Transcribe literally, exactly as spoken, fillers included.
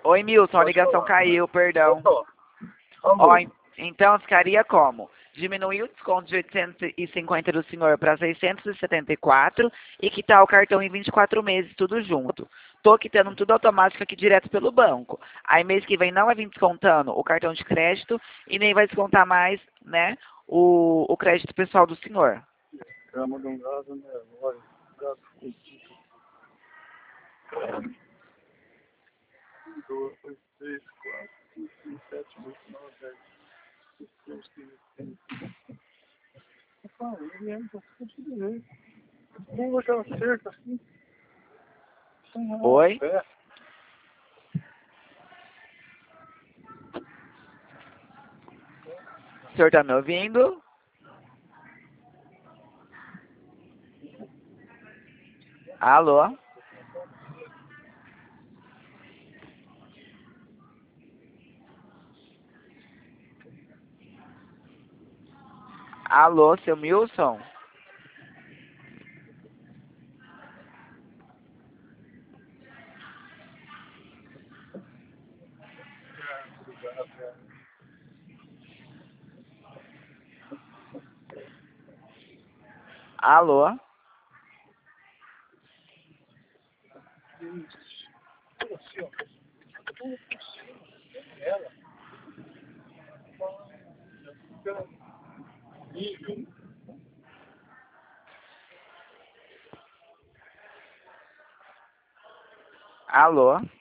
Oi, Milton, a Pode ligação falar. caiu, perdão. Voltou. Ó, Vamos. en- então ficaria como? Diminuir o desconto de oitocentos e cinquenta do senhor para seiscentos e setenta e quatro e quitar o cartão em vinte e quatro meses, tudo junto. Tô quitando tudo automático aqui direto pelo banco. Aí mês que vem não vai vir descontando o cartão de crédito e nem vai descontar mais, né, o, o crédito pessoal do senhor. Cama de um gás, né? Olha, gás fudido. Um, dois, três, quatro, cinco, seis, sete, oito, nove, dez. Deus que tem. Rapaz, ele é um pouco de jeito. Como aquela cerca assim? Oi? Pé. O senhor tá me ouvindo? Alô? Alô, seu Milson? Alô? Assim, ó. Ela. Fica nível. Alô?